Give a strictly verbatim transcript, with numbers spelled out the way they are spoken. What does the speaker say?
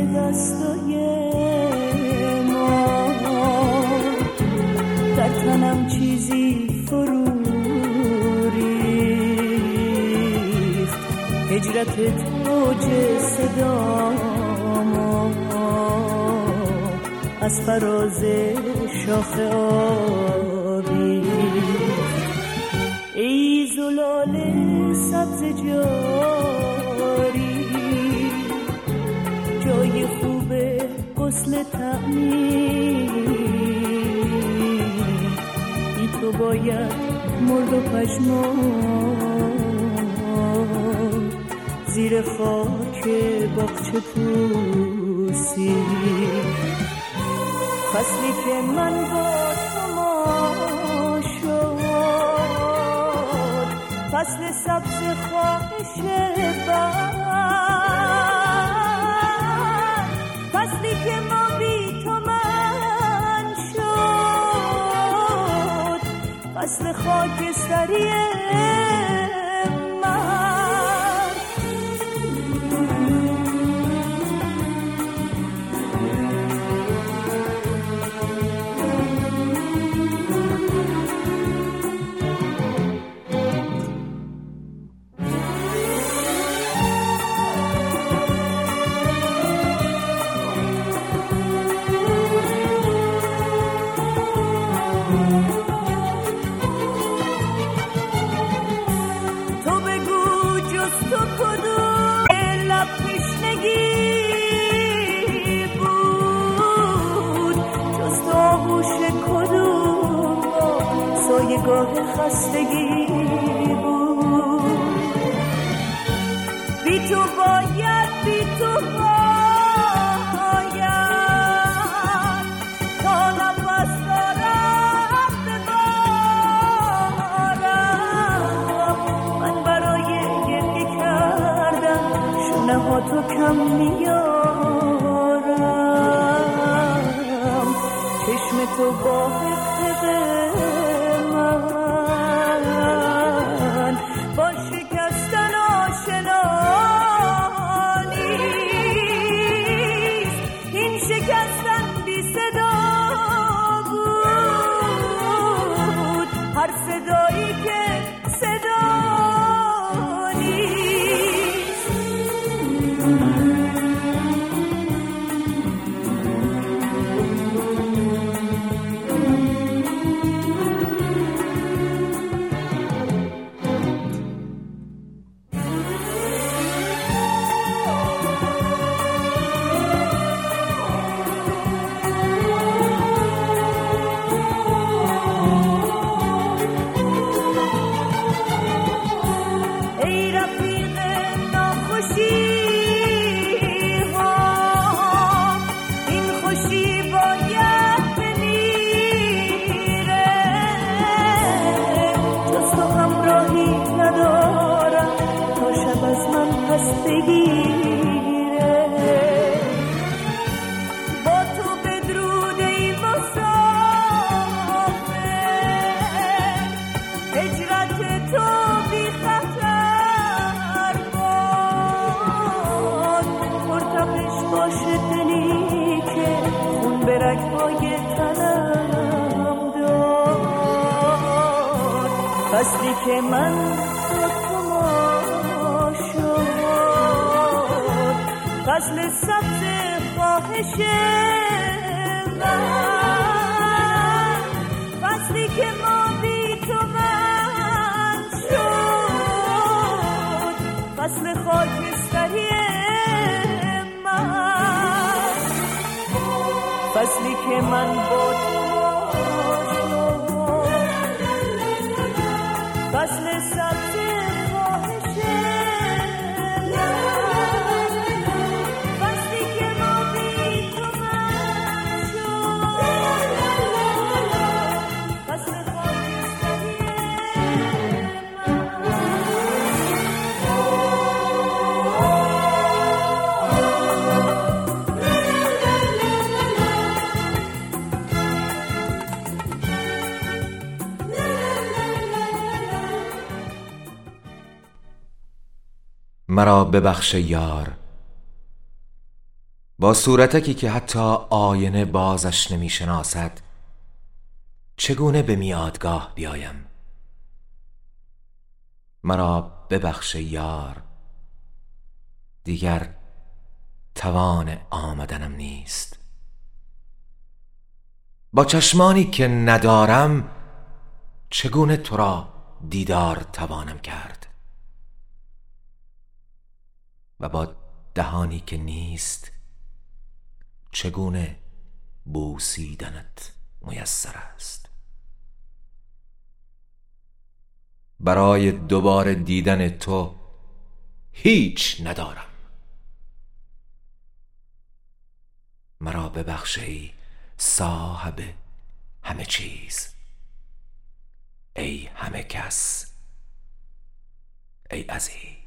دستای ما، در تنم چیزی فرو ریخت، هجرتت اوج صدامو از فراز شاخ آبی. ای زلال سبز جاری، جای خوب غسل تعمیر، بی تو باید مرد و پژمرد زیر خاک باغچه پوسی. فصلی که من با تو ما شد، فصل سبز خواهش بر، فصلی که ما بی تو من شد، فصل خاکستری گاه خستگی بود. بی تو باید بی تو باید تا نفس دارم ببارم. من برای گریه کردم شونه ها تو کم میارم. چشم تو با حقه با شکستن آشنا نیست. این شکستن بی صدا بود، هر صدایی که صدا نیست. با تو بدرود ای مسافر، هجرت تو بی خطر باد. مرتبش باشه دلی که خون به رگ‌های تنم داد. فصلی که من فصل سبز خواهش من، فصلی که ما بی تو من شد، فصل خاکستری من، فصلی که من با تو شد، فصل سبز خواهش مرا ببخش یار با صورتکی که حتی آینه بازش نمی شناسد چگونه به میادگاه بیایم؟ مرا ببخش یار، دیگر توان آمدنم نیست. با چشمانی که ندارم چگونه تو را دیدار توانم کرد؟ و با دهانی که نیست چگونه بوسیدنت میسر است؟ برای دوباره دیدن تو هیچ ندارم. مرا ببخش ای صاحب همه چیز، ای همه کس، ای عزیز.